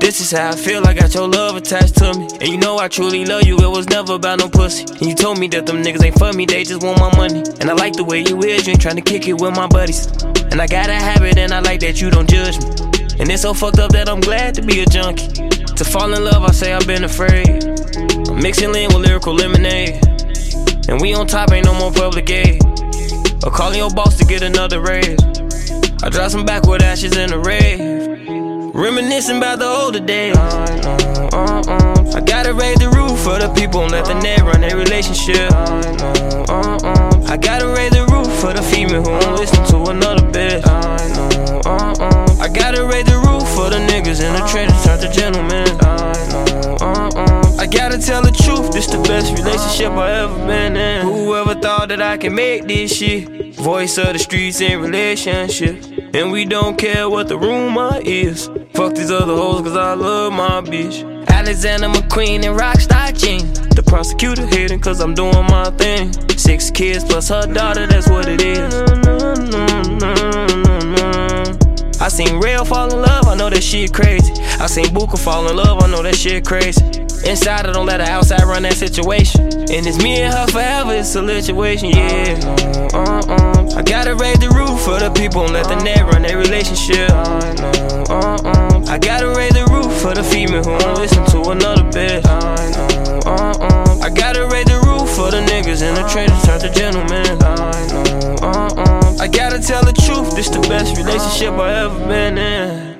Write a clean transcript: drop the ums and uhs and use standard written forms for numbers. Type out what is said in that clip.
This is how I feel, I got your love attached to me. And you know I truly love you, it was never about no pussy. And you told me that them niggas ain't for me, they just want my money. And I like the way you is, you ain't tryna kick it with my buddies. And I got a habit and I like that you don't judge me. And it's so fucked up that I'm glad to be a junkie. To fall in love, I say I've been afraid. I'm mixing lean with lyrical lemonade. And we on top, ain't no more public aid. Or calling your boss to get another raise. I drop some backward ashes in the rave. Reminiscing about the older days. I gotta raise the roof for the people and let the net run their relationship. I gotta raise the roof for the female who won't listen to another bitch. I gotta raise the roof for the niggas in the trenches turn to gentlemen. I gotta tell the truth, this the best relationship I ever been in. Whoever thought that I can make this shit? Voice of the streets in relationships. And we don't care what the rumor is. Fuck these other hoes cause I love my bitch. Alexander McQueen and Rockstar Jean. The prosecutor hating cause I'm doing my thing. 6 kids plus her daughter, that's what it is. I seen Rail fall in love, I know that shit crazy. I seen Booker fall in love, I know that shit crazy. Inside, I don't let her outside run that situation. And it's me and her forever, it's a situation, yeah. I gotta raise the roof for the people and let the net run their relationship. I gotta raise the roof for the female who won't listen to another bitch. I gotta raise the roof for the niggas in the trenches turn to gentlemen. I gotta tell the truth, this the best relationship I ever been in.